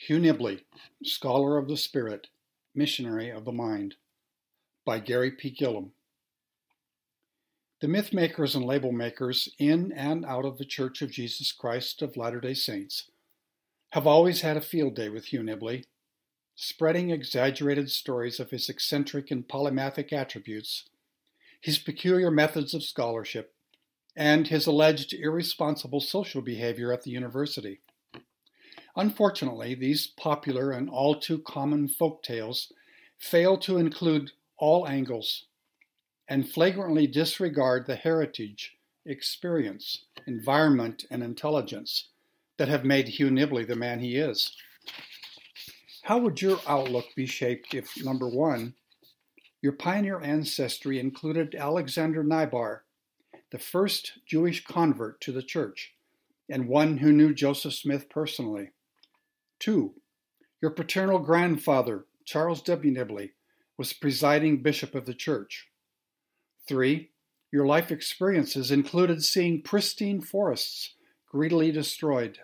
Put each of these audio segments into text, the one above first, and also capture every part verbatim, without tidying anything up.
Hugh Nibley, Scholar of the Spirit, Missionary of the Mind, by Gary P. Gillum. The myth makers and label makers in and out of the Church of Jesus Christ of Latter-day Saints have always had a field day with Hugh Nibley, spreading exaggerated stories of his eccentric and polymathic attributes, his peculiar methods of scholarship, and his alleged irresponsible social behavior at the university. Unfortunately, these popular and all too common folk tales fail to include all angles and flagrantly disregard the heritage, experience, environment, and intelligence that have made Hugh Nibley the man he is. How would your outlook be shaped if, number one, your pioneer ancestry included Alexander Nybar, the first Jewish convert to the church, and one who knew Joseph Smith personally? Two, your paternal grandfather, Charles W. Nibley, was presiding bishop of the church. Three, your life experiences included seeing pristine forests greedily destroyed,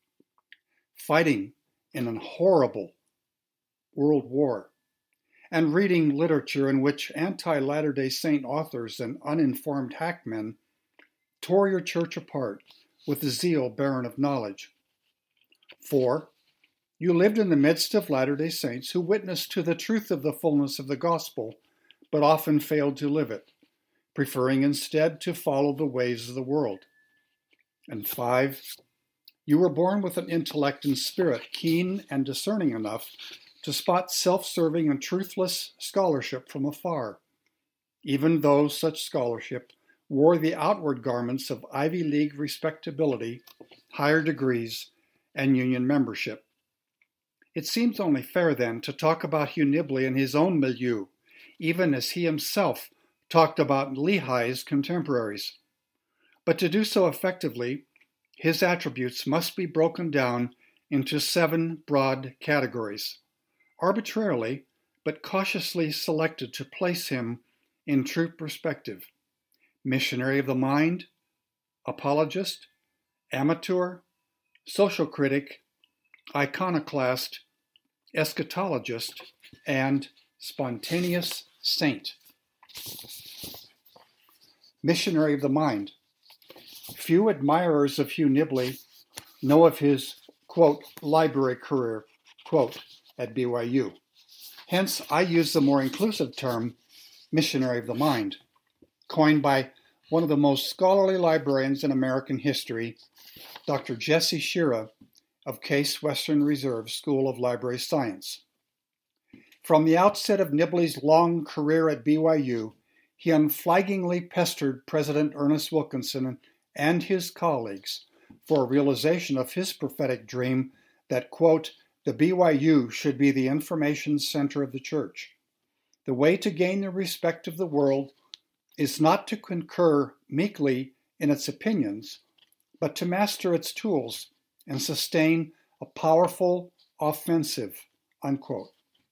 fighting in a horrible world war, and reading literature in which anti-Latter-day Saint authors and uninformed hackmen tore your church apart with the zeal barren of knowledge. Four, you lived in the midst of Latter-day Saints who witnessed to the truth of the fullness of the gospel, but often failed to live it, preferring instead to follow the ways of the world. And five, you were born with an intellect and spirit keen and discerning enough to spot self-serving and truthless scholarship from afar, even though such scholarship wore the outward garments of Ivy League respectability, higher degrees, and union membership. It seems only fair, then, to talk about Hugh Nibley in his own milieu, even as he himself talked about Lehi's contemporaries. But to do so effectively, his attributes must be broken down into seven broad categories, arbitrarily but cautiously selected to place him in true perspective: missionary of the mind, apologist, amateur, social critic, iconoclast, eschatologist, and spontaneous saint. Missionary of the mind. Few admirers of Hugh Nibley know of his, quote, library career, quote, at B Y U. Hence, I use the more inclusive term, missionary of the mind, coined by one of the most scholarly librarians in American history, Doctor Jesse Shira of Case Western Reserve School of Library Science. From the outset of Nibley's long career at B Y U, he unflaggingly pestered President Ernest Wilkinson and his colleagues for a realization of his prophetic dream that, quote, the B Y U should be the information center of the church. The way to gain the respect of the world is not to concur meekly in its opinions, but to master its tools and sustain a powerful offensive, unquote.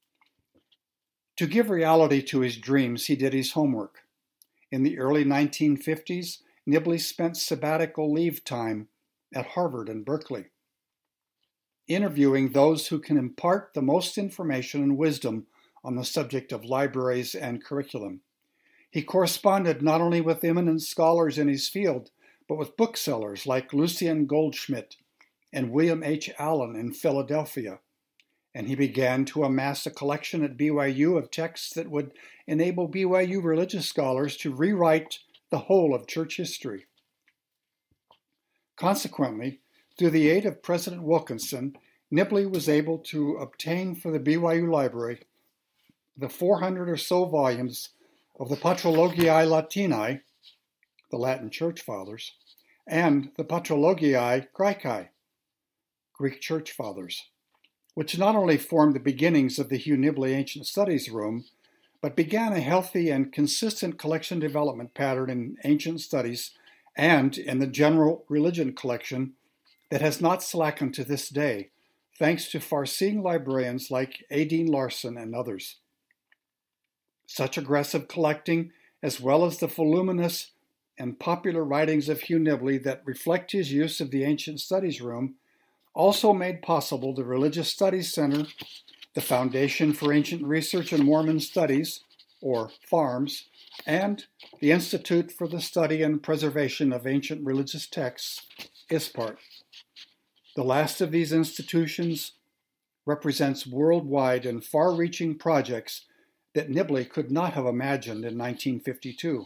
To give reality to his dreams, he did his homework. In the early nineteen fifties, Nibley spent sabbatical leave time at Harvard and Berkeley, interviewing those who can impart the most information and wisdom on the subject of libraries and curriculum. He corresponded not only with eminent scholars in his field, but with booksellers like Lucien Goldschmidt and William H. Allen in Philadelphia, and he began to amass a collection at B Y U of texts that would enable B Y U religious scholars to rewrite the whole of church history. Consequently, through the aid of President Wilkinson, Nibley was able to obtain for the B Y U library the four hundred or so volumes of the Patrologiae Latinae, the Latin Church Fathers, and the Patrologiae Graecae, Greek Church Fathers, which not only formed the beginnings of the Hugh Nibley Ancient Studies Room, but began a healthy and consistent collection development pattern in ancient studies and in the general religion collection that has not slackened to this day, thanks to far-seeing librarians like A. Dean Larson and others. Such aggressive collecting, as well as the voluminous and popular writings of Hugh Nibley that reflect his use of the Ancient Studies Room, also made possible the Religious Studies Center, the Foundation for Ancient Research and Mormon Studies, or FARMS, and the Institute for the Study and Preservation of Ancient Religious Texts, ISPART. The last of these institutions represents worldwide and far-reaching projects that Nibley could not have imagined in nineteen fifty-two.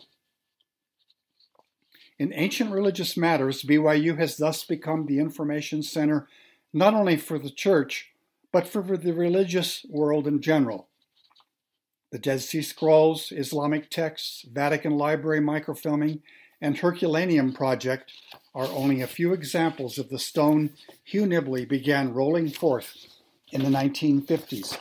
In ancient religious matters, B Y U has thus become the information center not only for the church, but for the religious world in general. The Dead Sea Scrolls, Islamic texts, Vatican Library microfilming, and Herculaneum Project are only a few examples of the stone Hugh Nibley began rolling forth in the nineteen fifties.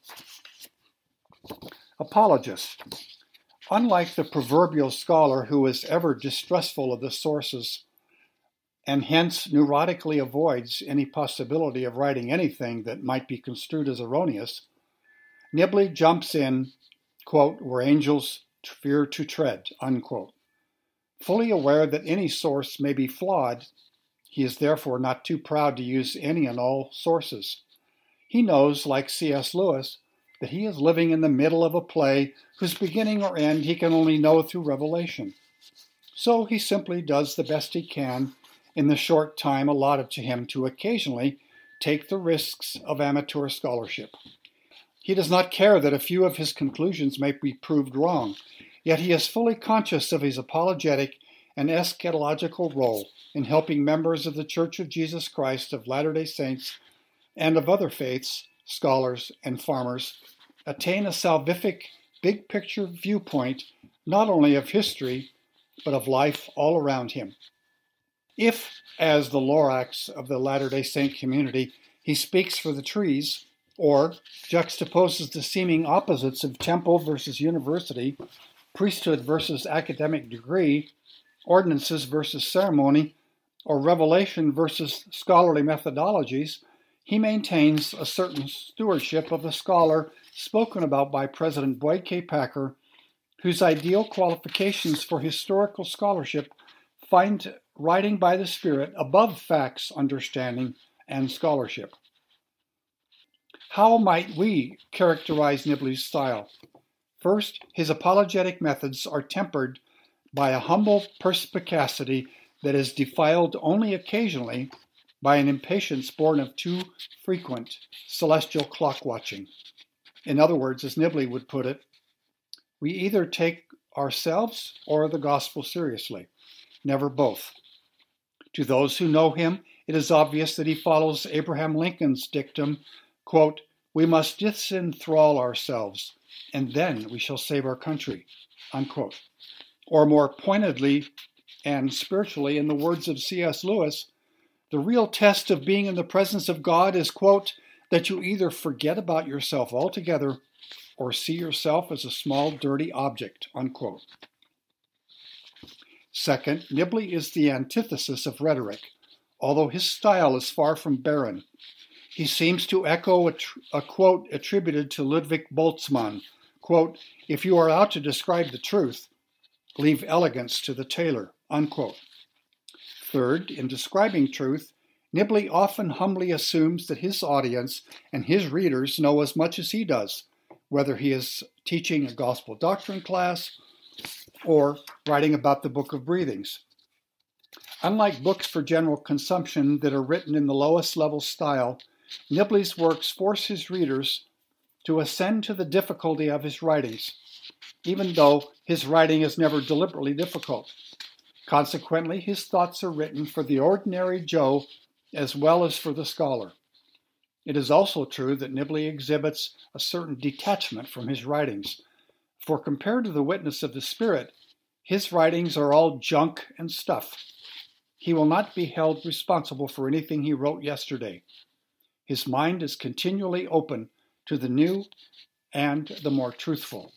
Apologist. Unlike the proverbial scholar who is ever distrustful of the sources and hence neurotically avoids any possibility of writing anything that might be construed as erroneous, Nibley jumps in, quote, where angels fear to tread, unquote. Fully aware that any source may be flawed, he is therefore not too proud to use any and all sources. He knows, like C S Lewis, that he is living in the middle of a play whose beginning or end he can only know through revelation. So he simply does the best he can in the short time allotted to him to occasionally take the risks of amateur scholarship. He does not care that a few of his conclusions may be proved wrong, yet he is fully conscious of his apologetic and eschatological role in helping members of the Church of Jesus Christ of Latter-day Saints and of other faiths, scholars, and farmers attain a salvific, big-picture viewpoint not only of history, but of life all around him. If, as the Lorax of the Latter-day Saint community, he speaks for the trees, or juxtaposes the seeming opposites of temple versus university, priesthood versus academic degree, ordinances versus ceremony, or revelation versus scholarly methodologies, he maintains a certain stewardship of the scholar spoken about by President Boyd K. Packer, whose ideal qualifications for historical scholarship find writing by the Spirit above facts, understanding, and scholarship. How might we characterize Nibley's style? First, his apologetic methods are tempered by a humble perspicacity that is defiled only occasionally by an impatience born of too frequent celestial clock watching. In other words, as Nibley would put it, we either take ourselves or the gospel seriously, never both. To those who know him, it is obvious that he follows Abraham Lincoln's dictum, quote, we must disenthrall ourselves, and then we shall save our country, unquote. Or more pointedly and spiritually, in the words of C S Lewis, the real test of being in the presence of God is, quote, that you either forget about yourself altogether or see yourself as a small, dirty object, unquote. Second, Nibley is the antithesis of rhetoric, although his style is far from barren. He seems to echo a, tr- a quote attributed to Ludwig Boltzmann, quote, if you are out to describe the truth, leave elegance to the tailor, unquote. Third, in describing truth, Nibley often humbly assumes that his audience and his readers know as much as he does, whether he is teaching a gospel doctrine class or writing about the Book of Breathings. Unlike books for general consumption that are written in the lowest level style, Nibley's works force his readers to ascend to the difficulty of his writings, even though his writing is never deliberately difficult. Consequently, his thoughts are written for the ordinary Joe as well as for the scholar. It is also true that Nibley exhibits a certain detachment from his writings, for compared to the witness of the Spirit, his writings are all junk and stuff. He will not be held responsible for anything he wrote yesterday. His mind is continually open to the new and the more truthful.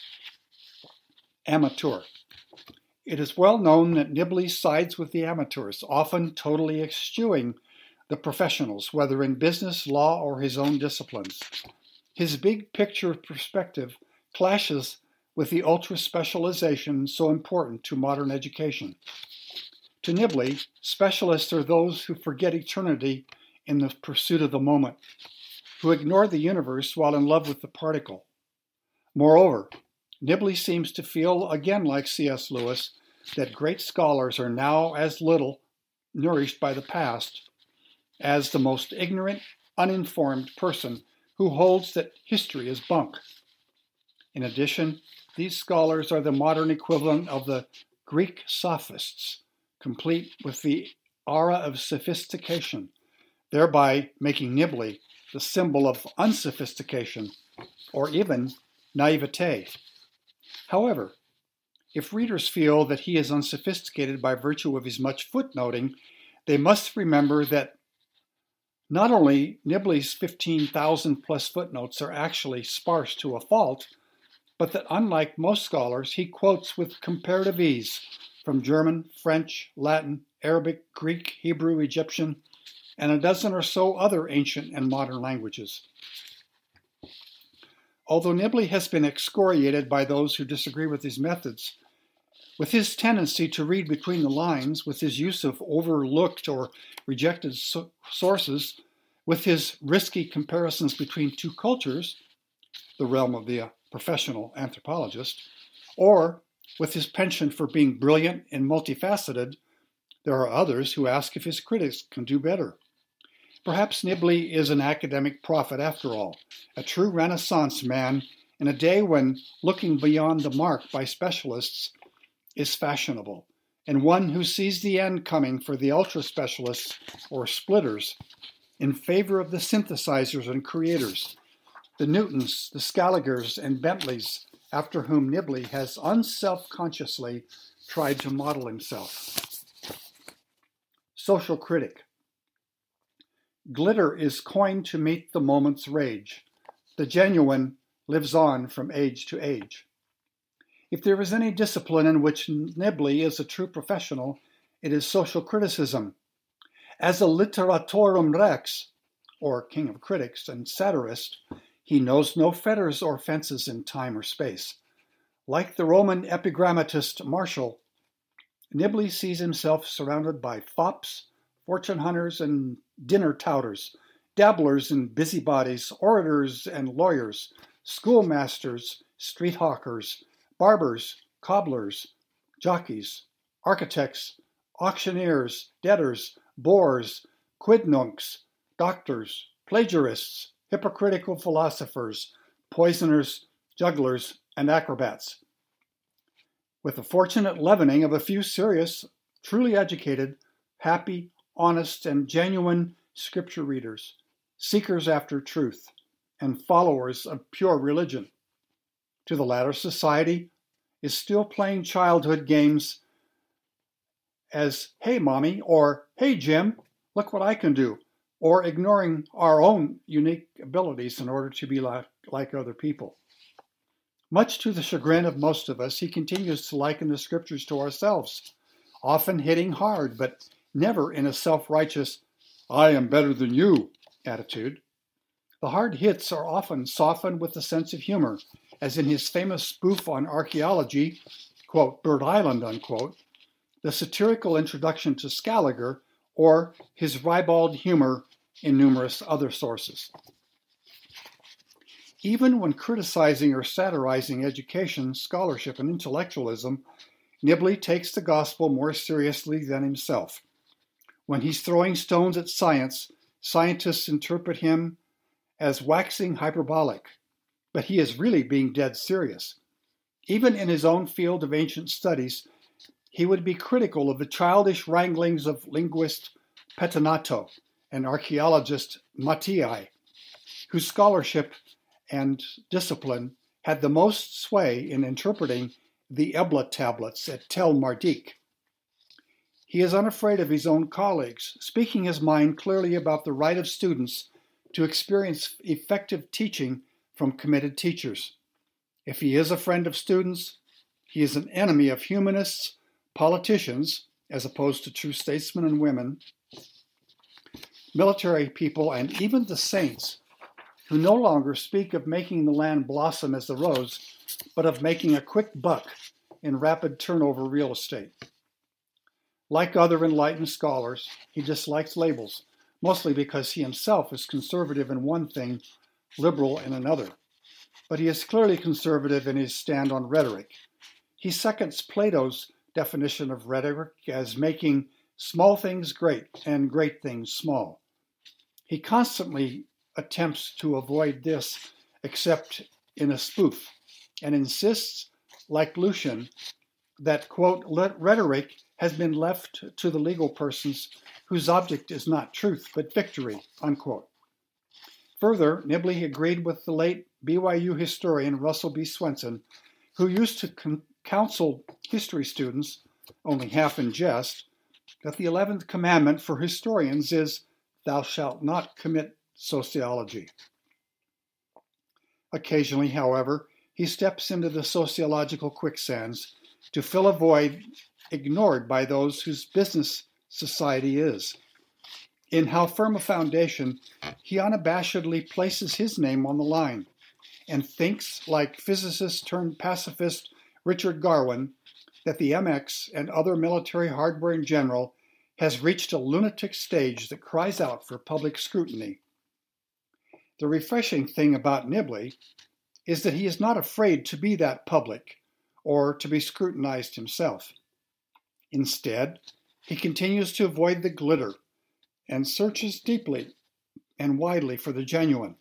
Amateur. It is well known that Nibley sides with the amateurs, often totally eschewing the professionals, whether in business, law, or his own disciplines. His big picture perspective clashes with the ultra-specialization so important to modern education. To Nibley, specialists are those who forget eternity in the pursuit of the moment, who ignore the universe while in love with the particle. Moreover, Nibley seems to feel, again like C S Lewis, that great scholars are now as little nourished by the past as the most ignorant, uninformed person who holds that history is bunk. In addition, these scholars are the modern equivalent of the Greek sophists, complete with the aura of sophistication, thereby making Nibley the symbol of unsophistication or even naivete. However, if readers feel that he is unsophisticated by virtue of his much footnoting, they must remember that not only Nibley's fifteen thousand plus footnotes are actually sparse to a fault, but that unlike most scholars, he quotes with comparative ease from German, French, Latin, Arabic, Greek, Hebrew, Egyptian, and a dozen or so other ancient and modern languages. Although Nibley has been excoriated by those who disagree with his methods, with his tendency to read between the lines, with his use of overlooked or rejected so- sources, with his risky comparisons between two cultures, the realm of the uh, professional anthropologist, or with his penchant for being brilliant and multifaceted, there are others who ask if his critics can do better. Perhaps Nibley is an academic prophet after all, a true Renaissance man in a day when looking beyond the mark by specialists is fashionable, and one who sees the end coming for the ultra-specialists or splitters in favor of the synthesizers and creators, the Newtons, the Scaligers, and Bentleys, after whom Nibley has unself-consciously tried to model himself. Social critic. Glitter is coined to meet the moment's rage. The genuine lives on from age to age. If there is any discipline in which Nibley is a true professional, it is social criticism. As a literatorum rex, or king of critics and satirist, he knows no fetters or fences in time or space. Like the Roman epigrammatist Martial, Nibley sees himself surrounded by fops, fortune hunters, and dinner touters, dabblers and busybodies, orators and lawyers, schoolmasters, street hawkers, barbers, cobblers, jockeys, architects, auctioneers, debtors, bores, quidnuncs, doctors, plagiarists, hypocritical philosophers, poisoners, jugglers, and acrobats. With the fortunate leavening of a few serious, truly educated, happy, honest, and genuine scripture readers, seekers after truth, and followers of pure religion. To the latter, society is still playing childhood games as, "Hey, Mommy," or "Hey, Jim, look what I can do," or ignoring our own unique abilities in order to be like, like other people. Much to the chagrin of most of us, he continues to liken the scriptures to ourselves, often hitting hard, but never in a self-righteous, "I am better than you" attitude. The hard hits are often softened with a sense of humor, as in his famous spoof on archaeology, quote, "Bird Island," unquote, the satirical introduction to Scaliger, or his ribald humor in numerous other sources. Even when criticizing or satirizing education, scholarship, and intellectualism, Nibley takes the gospel more seriously than himself. When he's throwing stones at science, scientists interpret him as waxing hyperbolic, but he is really being dead serious. Even in his own field of ancient studies, he would be critical of the childish wranglings of linguist Pettinato and archaeologist Mattii, whose scholarship and discipline had the most sway in interpreting the Ebla tablets at Tel Marduk. He is unafraid of his own colleagues, speaking his mind clearly about the right of students to experience effective teaching from committed teachers. If he is a friend of students, he is an enemy of humanists, politicians, as opposed to true statesmen and women, military people, and even the saints, who no longer speak of making the land blossom as the rose, but of making a quick buck in rapid turnover real estate. Like other enlightened scholars, he dislikes labels, mostly because he himself is conservative in one thing, liberal in another. But he is clearly conservative in his stand on rhetoric. He seconds Plato's definition of rhetoric as making small things great and great things small. He constantly attempts to avoid this except in a spoof, and insists, like Lucian, that, quote, rhetoric has been left to the legal persons whose object is not truth but victory, unquote. Further, Nibley agreed with the late B Y U historian Russell B. Swenson, who used to con- counsel history students, only half in jest, that the eleventh commandment for historians is, "Thou shalt not commit sociology." Occasionally, however, he steps into the sociological quicksands to fill a void ignored by those whose business society is. In How Firm a Foundation, he unabashedly places his name on the line and thinks, like physicist turned pacifist Richard Garwin, that the M X and other military hardware in general has reached a lunatic stage that cries out for public scrutiny. The refreshing thing about Nibley is that he is not afraid to be that public or to be scrutinized himself. Instead, he continues to avoid the glitter and searches deeply and widely for the genuine,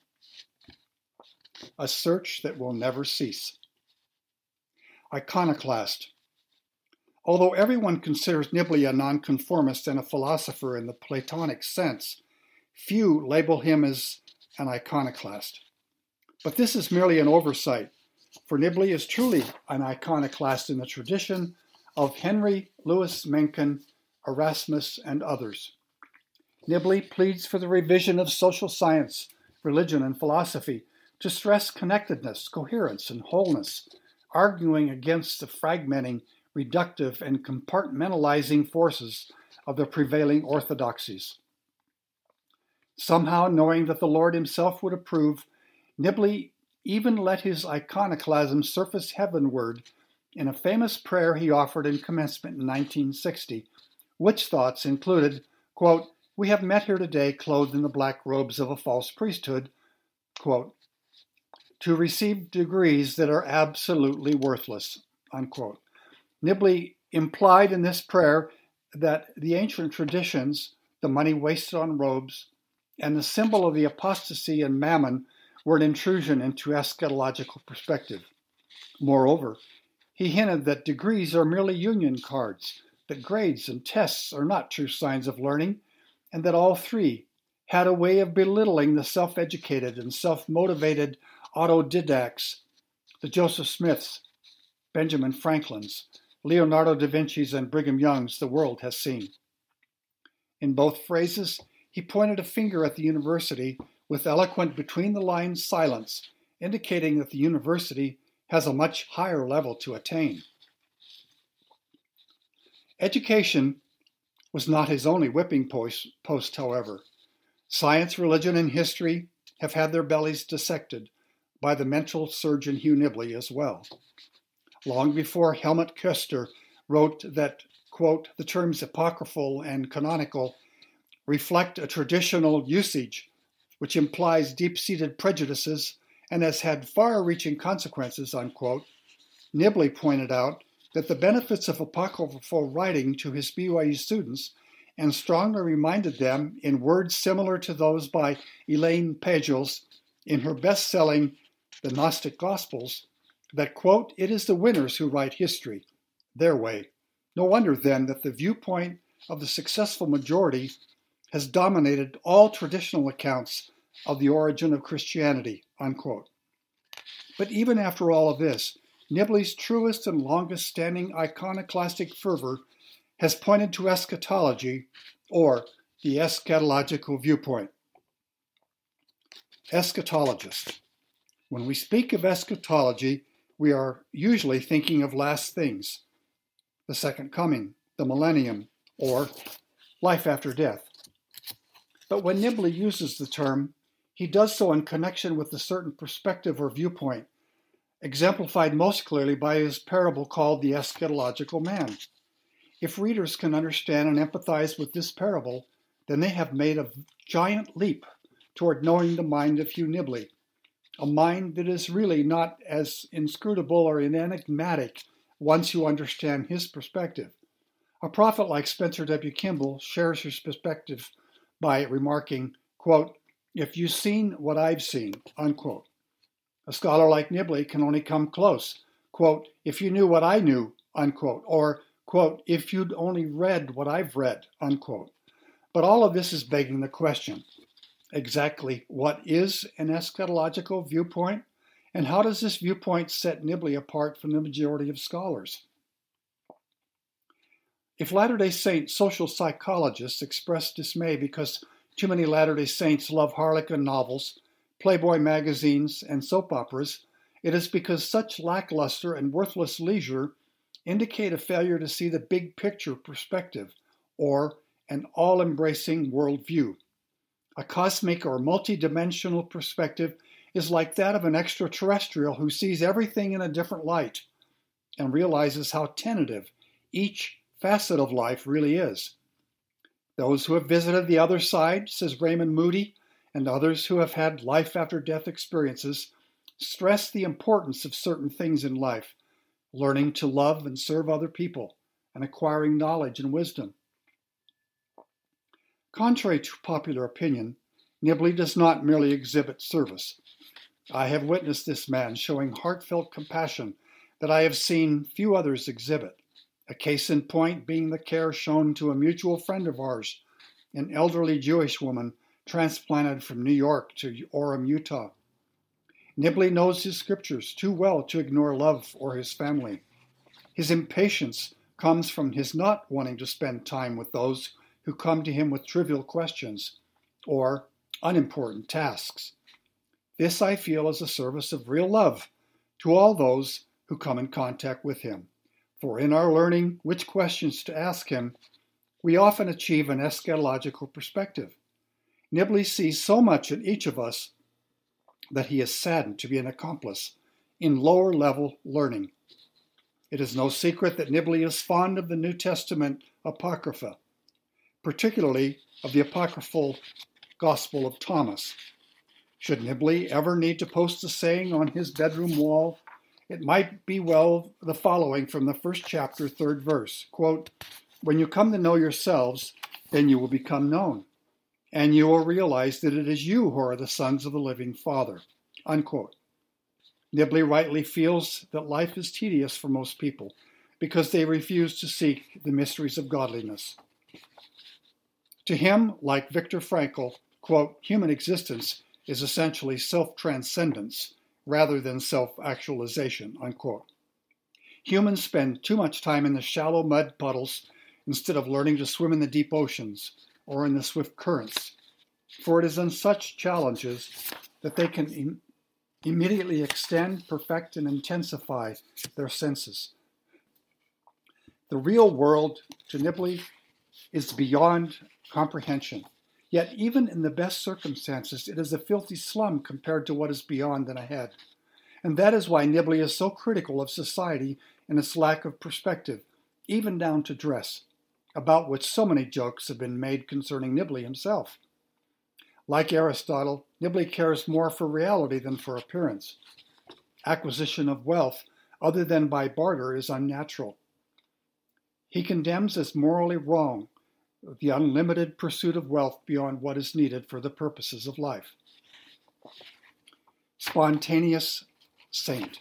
a search that will never cease. Iconoclast. Although everyone considers Nibley a nonconformist and a philosopher in the Platonic sense, few label him as an iconoclast. But this is merely an oversight, for Nibley is truly an iconoclast in the tradition of Henry Louis Mencken, Erasmus, and others. Nibley pleads for the revision of social science, religion, and philosophy to stress connectedness, coherence, and wholeness, arguing against the fragmenting, reductive, and compartmentalizing forces of the prevailing orthodoxies. Somehow, knowing that the Lord himself would approve, Nibley even let his iconoclasm surface heavenward in a famous prayer he offered in commencement in nineteen sixty, which thoughts included, quote, "We have met here today clothed in the black robes of a false priesthood," quote, "to receive degrees that are absolutely worthless," unquote. Nibley implied in this prayer that the ancient traditions, the money wasted on robes, and the symbol of the apostasy and mammon were an intrusion into eschatological perspective. Moreover, he hinted that degrees are merely union cards, that grades and tests are not true signs of learning, and that all three had a way of belittling the self-educated and self-motivated autodidacts, the Joseph Smiths, Benjamin Franklins, Leonardo da Vinci's, and Brigham Young's the world has seen. In both phrases, he pointed a finger at the university with eloquent between-the-lines silence, indicating that the university has a much higher level to attain. Education was not his only whipping post, however. Science, religion, and history have had their bellies dissected by the mental surgeon Hugh Nibley as well. Long before Helmut Koester wrote that, quote, "the terms apocryphal and canonical reflect a traditional usage which implies deep-seated prejudices and has had far-reaching consequences," unquote, Nibley pointed out that the benefits of apocryphal writing to his B Y U students and strongly reminded them in words similar to those by Elaine Pagels in her best-selling The Gnostic Gospels that, quote, "it is the winners who write history, their way. No wonder, then, that the viewpoint of the successful majority has dominated all traditional accounts of the origin of Christianity," unquote. But even after all of this, Nibley's truest and longest-standing iconoclastic fervor has pointed to eschatology, or the eschatological viewpoint. Eschatologist. When we speak of eschatology, we are usually thinking of last things, the second coming, the millennium, or life after death. But when Nibley uses the term, he does so in connection with a certain perspective or viewpoint, exemplified most clearly by his parable called The Eschatological Man. If readers can understand and empathize with this parable, then they have made a giant leap toward knowing the mind of Hugh Nibley, a mind that is really not as inscrutable or enigmatic once you understand his perspective. A prophet like Spencer W. Kimball shares his perspective by remarking, quote, "If you've seen what I've seen," unquote. A scholar like Nibley can only come close, quote, "If you knew what I knew," unquote, or, quote, "if you'd only read what I've read," unquote. But all of this is begging the question, exactly what is an eschatological viewpoint, and how does this viewpoint set Nibley apart from the majority of scholars? If Latter-day Saint social psychologists express dismay because too many Latter-day Saints love Harlequin novels, Playboy magazines, and soap operas, it is because such lackluster and worthless leisure indicate a failure to see the big picture perspective, or an all-embracing worldview. A cosmic or multi-dimensional perspective is like that of an extraterrestrial who sees everything in a different light and realizes how tentative each facet of life really is. Those who have visited the other side, says Raymond Moody, and others who have had life-after-death experiences, stress the importance of certain things in life, learning to love and serve other people, and acquiring knowledge and wisdom. Contrary to popular opinion, Nibley does not merely exhibit service. I have witnessed this man showing heartfelt compassion that I have seen few others exhibit. A case in point being the care shown to a mutual friend of ours, an elderly Jewish woman transplanted from New York to Orem, Utah. Nibley knows his scriptures too well to ignore love for his family. His impatience comes from his not wanting to spend time with those who come to him with trivial questions or unimportant tasks. This, I feel, is a service of real love to all those who come in contact with him. For in our learning which questions to ask him, we often achieve an eschatological perspective. Nibley sees so much in each of us that he is saddened to be an accomplice in lower-level learning. It is no secret that Nibley is fond of the New Testament Apocrypha, particularly of the apocryphal Gospel of Thomas. Should Nibley ever need to post a saying on his bedroom wall, it might be well the following from the first chapter, third verse, quote, "When you come to know yourselves, then you will become known, and you will realize that it is you who are the sons of the living Father," unquote. Nibley rightly feels that life is tedious for most people because they refuse to seek the mysteries of godliness. To him, like Viktor Frankl, quote, "human existence is essentially self-transcendence rather than self-actualization," unquote. Humans spend too much time in the shallow mud puddles instead of learning to swim in the deep oceans or in the swift currents, for it is in such challenges that they can im- immediately extend, perfect, and intensify their senses. The real world, to Nibley, is beyond comprehension. Yet even in the best circumstances, it is a filthy slum compared to what is beyond and ahead. And that is why Nibley is so critical of society and its lack of perspective, even down to dress, about which so many jokes have been made concerning Nibley himself. Like Aristotle, Nibley cares more for reality than for appearance. Acquisition of wealth, other than by barter, is unnatural. He condemns as morally wrong the unlimited pursuit of wealth beyond what is needed for the purposes of life. Spontaneous saint.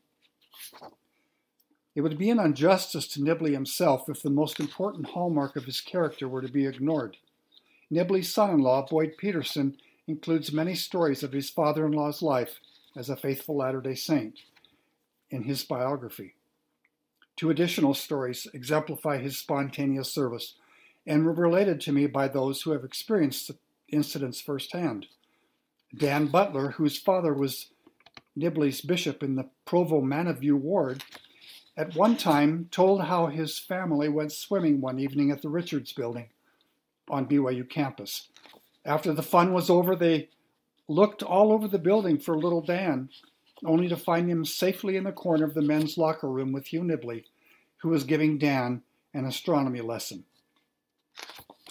It would be an injustice to Nibley himself if the most important hallmark of his character were to be ignored. Nibley's son-in-law, Boyd Peterson, includes many stories of his father-in-law's life as a faithful Latter-day Saint in his biography. Two additional stories exemplify his spontaneous service and were related to me by those who have experienced the incidents firsthand. Dan Butler, whose father was Nibley's bishop in the Provo Manaview ward, at one time told how his family went swimming one evening at the Richards Building on B Y U campus. After the fun was over, they looked all over the building for little Dan, only to find him safely in the corner of the men's locker room with Hugh Nibley, who was giving Dan an astronomy lesson.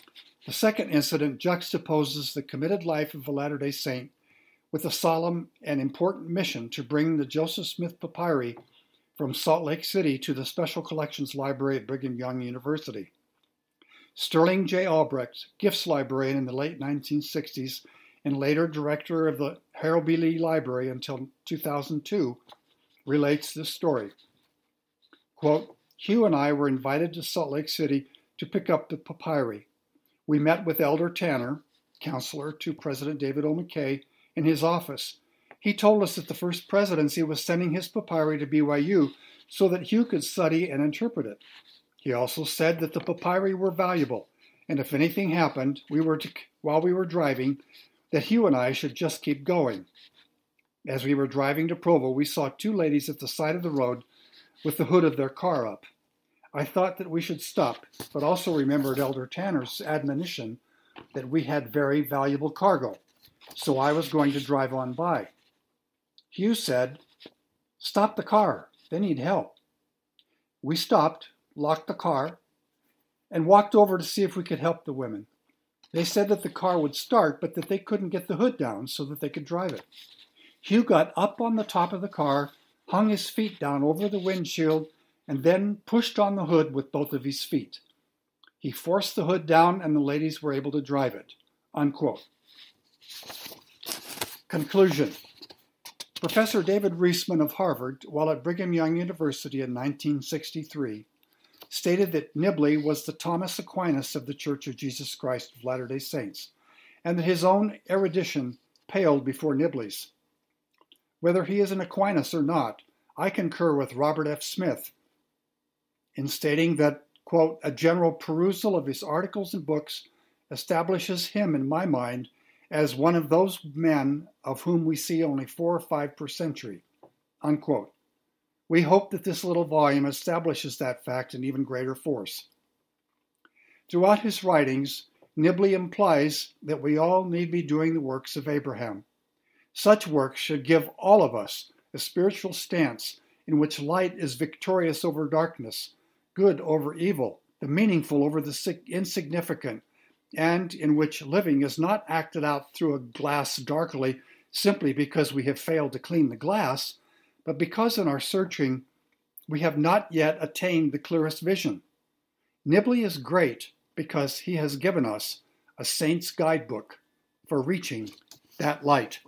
The second incident juxtaposes the committed life of a Latter-day Saint with a solemn and important mission to bring the Joseph Smith Papyri from Salt Lake City to the Special Collections Library at Brigham Young University. Sterling J. Albrecht, gifts librarian in the late nineteen sixties and later director of the Harold B. Lee Library until two thousand two, relates this story. Quote, Hugh and I were invited to Salt Lake City to pick up the papyri. We met with Elder Tanner, counselor to President David O. McKay, in his office. He told us that the First Presidency was sending his papyri to B Y U so that Hugh could study and interpret it. He also said that the papyri were valuable, and if anything happened we were to, while we were driving, that Hugh and I should just keep going. As we were driving to Provo, we saw two ladies at the side of the road with the hood of their car up. I thought that we should stop, but also remembered Elder Tanner's admonition that we had very valuable cargo, so I was going to drive on by. Hugh said, "Stop the car, they need help." We stopped, locked the car, and walked over to see if we could help the women. They said that the car would start, but that they couldn't get the hood down so that they could drive it. Hugh got up on the top of the car, hung his feet down over the windshield, and then pushed on the hood with both of his feet. He forced the hood down and the ladies were able to drive it. Unquote. Conclusion. Professor David Reisman of Harvard, while at Brigham Young University in nineteen sixty-three, stated that Nibley was the Thomas Aquinas of the Church of Jesus Christ of Latter-day Saints, and that his own erudition paled before Nibley's. Whether he is an Aquinas or not, I concur with Robert F. Smith in stating that, quote, a general perusal of his articles and books establishes him, in my mind, as one of those men of whom we see only four or five per century, unquote. We hope that this little volume establishes that fact in even greater force. Throughout his writings, Nibley implies that we all need be doing the works of Abraham. Such works should give all of us a spiritual stance in which light is victorious over darkness, good over evil, the meaningful over the insignificant, and in which living is not acted out through a glass darkly simply because we have failed to clean the glass, but because in our searching we have not yet attained the clearest vision. Nibley is great because he has given us a saint's guidebook for reaching that light.